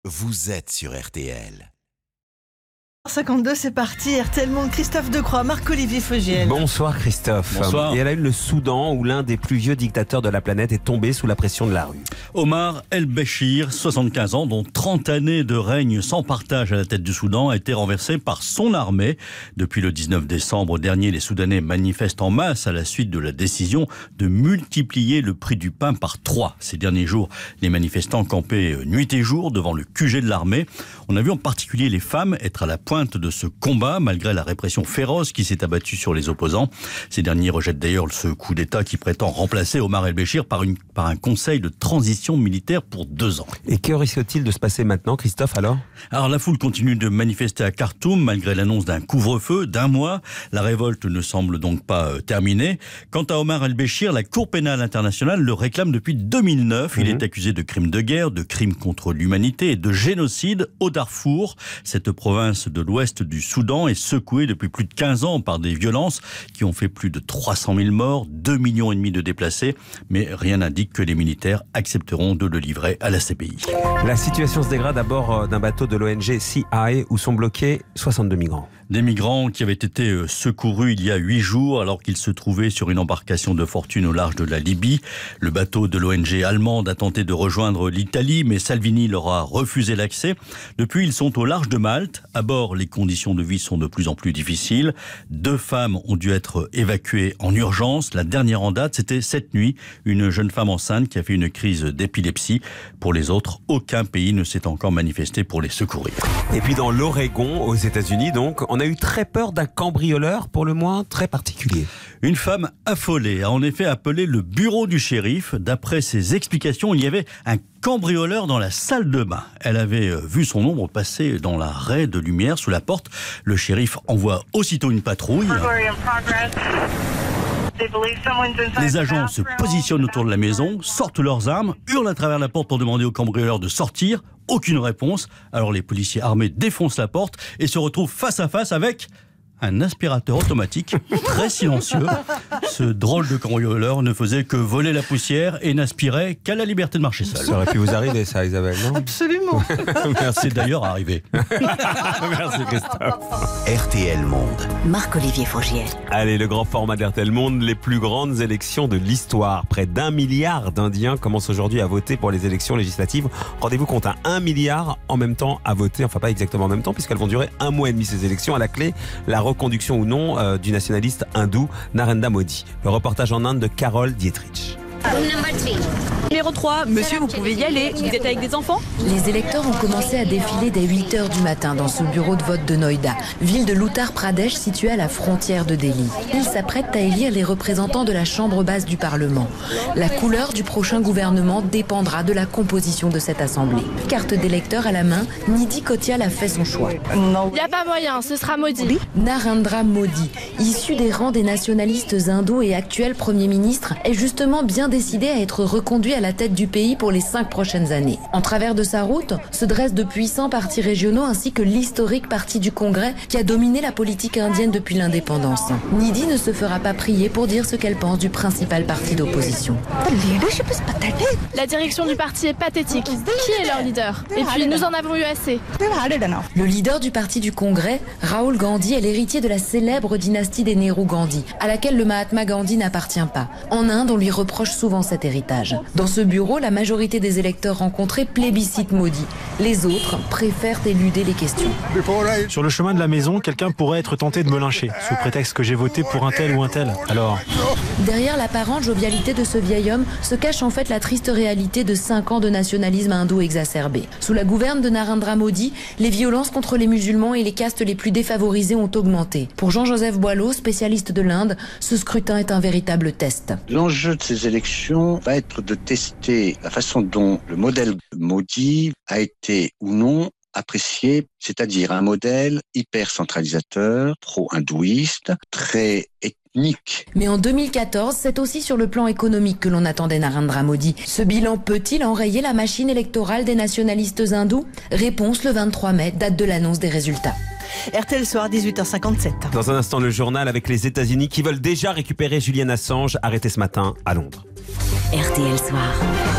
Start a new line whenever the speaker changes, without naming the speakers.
vous êtes sur RTL.
52, c'est parti. RTL Monde, Christophe Decroix, Marc-Olivier Fogiel.
Bonsoir Christophe.
Bonsoir.
Et à la une, le Soudan, où l'un des plus vieux dictateurs de la planète est tombé sous la pression de la rue.
Omar el-Béchir, 75 ans, dont 30 années de règne sans partage à la tête du Soudan, a été renversé par son armée. Depuis le 19 décembre dernier, les Soudanais manifestent en masse à la suite de la décision de multiplier le prix du pain par 3. Ces derniers jours, les manifestants campaient nuit et jour devant le QG de l'armée. On a vu en particulier les femmes être à la pointe de ce combat, malgré la répression féroce qui s'est abattue sur les opposants. Ces derniers rejettent d'ailleurs ce coup d'État qui prétend remplacer Omar el-Béchir par un conseil de transition militaire pour 2 ans.
Et que risque-t-il de se passer maintenant, Christophe, alors
la foule continue de manifester à Khartoum, malgré l'annonce d'un couvre-feu d'1 mois. La révolte ne semble donc pas terminée. Quant à Omar el-Béchir, la Cour pénale internationale le réclame depuis 2009. Il est accusé de crimes de guerre, de crimes contre l'humanité et de génocide au Darfour. Cette province de l'ouest du Soudan est secouée depuis plus de 15 ans par des violences qui ont fait plus de 300 000 morts, 2,5 millions de déplacés. Mais rien n'indique que les militaires accepteront de le livrer à la CPI.
La situation se dégrade à bord d'un bateau de l'ONG CI où sont bloqués 62 migrants.
Des migrants qui avaient été secourus il y a 8 jours alors qu'ils se trouvaient sur une embarcation de fortune au large de la Libye. Le bateau de l'ONG allemande a tenté de rejoindre l'Italie, mais Salvini leur a refusé l'accès. Depuis, ils sont au large de Malte. À bord, les conditions de vie sont de plus en plus difficiles. 2 femmes ont dû être évacuées en urgence. La dernière en date, c'était cette nuit, une jeune femme enceinte qui a fait une crise d'épilepsie. Pour les autres, aucun pays ne s'est encore manifesté pour les secourir.
Et puis dans l'Oregon, aux États-Unis, donc, on a eu très peur d'un cambrioleur, pour le moins très particulier.
Une femme affolée a en effet appelé le bureau du shérif. D'après ses explications, il y avait un cambrioleur dans la salle de bain. Elle avait vu son ombre passer dans la raie de lumière sous la porte. Le shérif envoie aussitôt une patrouille. Les agents se positionnent autour de la maison, sortent leurs armes, hurlent à travers la porte pour demander au cambrioleur de sortir. Aucune réponse. Alors les policiers armés défoncent la porte et se retrouvent face à face avec un aspirateur automatique très silencieux. Ce drôle de cambrioleur ne faisait que voler la poussière et n'aspirait qu'à la liberté de marcher seul.
Ça aurait pu vous arriver ça, Isabelle, non ?
Absolument.
C'est d'ailleurs arrivé.
Merci Christophe.
RTL Monde.
Marc-Olivier Fogiel.
Allez, le grand format d'RTL Monde, les plus grandes élections de l'histoire. Près d'1 milliard d'Indiens commencent aujourd'hui à voter pour les élections législatives. Rendez-vous compte, 1 milliard en même temps à voter, enfin pas exactement en même temps, puisqu'elles vont durer 1 mois et demi ces élections. À la clé, la reconduction ou non du nationaliste hindou Narendra Modi. Le reportage en Inde de Carole Dietrich.
Numéro 3, monsieur, vous pouvez y aller. Vous êtes avec des enfants ?
Les électeurs ont commencé à défiler dès 8h du matin dans ce bureau de vote de Noida, ville de l'Uttar Pradesh située à la frontière de Delhi. Ils s'apprêtent à élire les représentants de la chambre basse du Parlement. La couleur du prochain gouvernement dépendra de la composition de cette assemblée. Carte d'électeur à la main, Nidhi Kotial a fait son choix.
Il n'y a pas moyen, ce sera Modi.
Narendra Modi, issu des rangs des nationalistes hindous et actuel Premier ministre, est justement bien décidé à être reconduit à la tête du pays pour les 5 prochaines années. En travers de sa route se dressent de puissants partis régionaux ainsi que l'historique parti du Congrès qui a dominé la politique indienne depuis l'indépendance. Nidhi ne se fera pas prier pour dire ce qu'elle pense du principal parti d'opposition.
La direction du parti est pathétique. Qui est leur leader ? Et puis nous en avons eu assez.
Le leader du parti du Congrès, Rahul Gandhi, est l'héritier de la célèbre dynastie des Nehru Gandhi, à laquelle le Mahatma Gandhi n'appartient pas. En Inde, on lui reproche souvent cet héritage. Dans ce bureau, la majorité des électeurs rencontrés plébiscitent Modi. Les autres préfèrent éluder les questions.
Sur le chemin de la maison, quelqu'un pourrait être tenté de me lyncher, sous prétexte que j'ai voté pour un tel ou un tel. Alors...
Derrière l'apparente jovialité de ce vieil homme se cache en fait la triste réalité de 5 ans de nationalisme hindou exacerbé. Sous la gouverne de Narendra Modi, les violences contre les musulmans et les castes les plus défavorisées ont augmenté. Pour Jean-Joseph Boileau, spécialiste de l'Inde, ce scrutin est un véritable test.
L'enjeu de ces élections va être de tester la façon dont le modèle Modi a été ou non apprécié, c'est-à-dire un modèle hyper centralisateur, pro-hindouiste, très ethnique.
Mais en 2014, c'est aussi sur le plan économique que l'on attendait Narendra Modi. Ce bilan peut-il enrayer la machine électorale des nationalistes hindous ? Réponse le 23 mai, date de l'annonce des résultats.
RTL Soir, 18h57.
Dans un instant, le journal avec les États-Unis qui veulent déjà récupérer Julian Assange, arrêté ce matin à Londres.
RTL Soir.